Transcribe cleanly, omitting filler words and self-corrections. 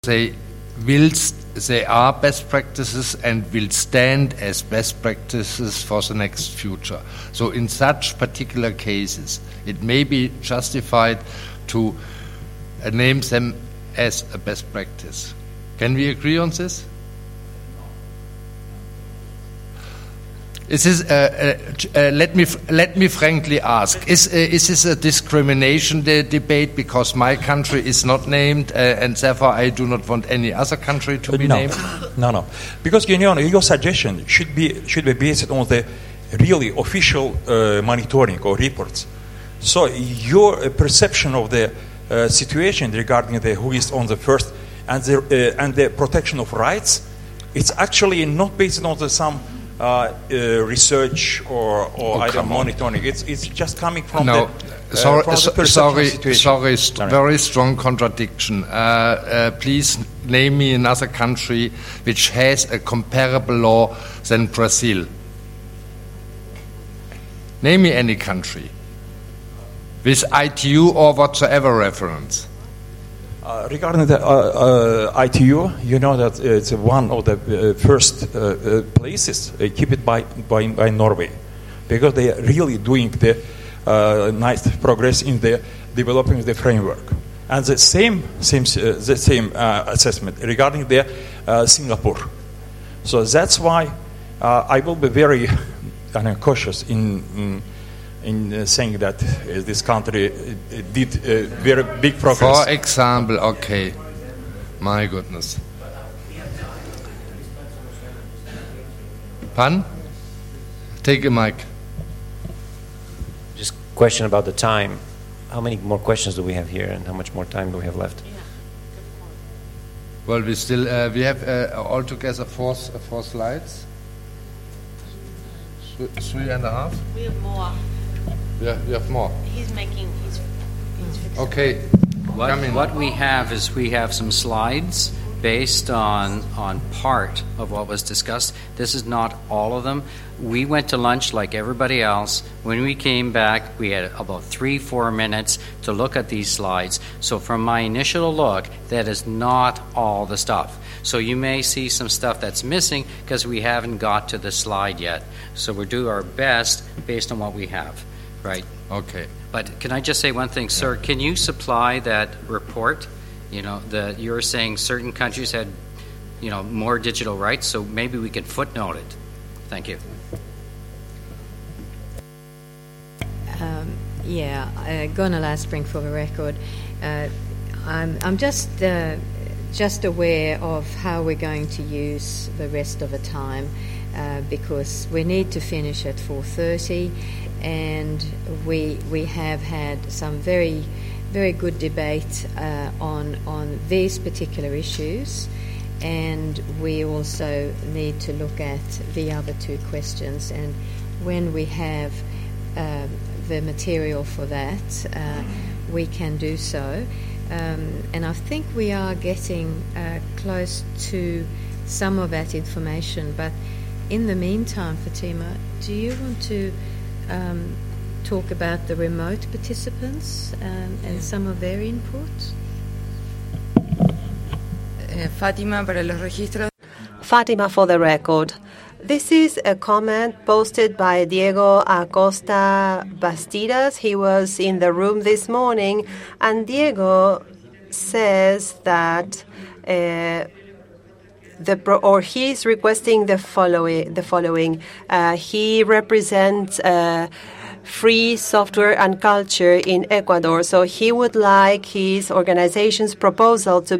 they are best practices and will stand as best practices for the next future. So in such particular cases, it may be justified to name them as a best practice. Can we agree on this? Let me frankly ask: Is this a discrimination debate because my country is not named, and therefore I do not want any other country to be named? No. Because your suggestion should be based on the really official monitoring or reports. So your perception of the situation regarding who is on the first and the protection of rights, it's actually not based on some research or monitoring. It's just coming from the very strong contradiction. Please name me another country which has a comparable law than Brazil. Name me any country with ITU or whatsoever reference. Regarding the ITU, you know that it's one of the first places keep it by Norway, because they are really doing the nice progress in the developing the framework. And the same assessment regarding the Singapore. So that's why I will be very cautious in saying that this country did very big progress. For example, okay, my goodness. Pan? Take a mic. Just question about the time. How many more questions do we have here, and how much more time do we have left? Well, we have altogether four slides. 3.5. We have more. Yeah, you have more. He's fixing. Okay. What we have is we have some slides based on part of what was discussed. This is not all of them. We went to lunch like everybody else. When we came back, we had about 3-4 minutes to look at these slides. So from my initial look, that is not all the stuff. So you may see some stuff that's missing because we haven't got to the slide yet. So we'll do our best based on what we have. Right. Okay. But can I just say one thing, sir? Can you supply that report? That you're saying certain countries had, more digital rights, so maybe we could footnote it. Thank you. Gunnar Laspring for the record. I'm just aware of how we're going to use the rest of the time because we need to finish at 4:30. And we have had some very, very good debate on these particular issues, and we also need to look at the other two questions. And when we have the material for that, we can do so. And I think we are getting close to some of that information. But in the meantime, Fatima, do you want to talk about the remote participants and some of their input? Fatima para los registros. Fatima for the record. This is a comment posted by Diego Acosta Bastidas. He was in the room this morning, and Diego says that he's requesting the following. He represents free software and culture in Ecuador, so he would like his organization's proposal to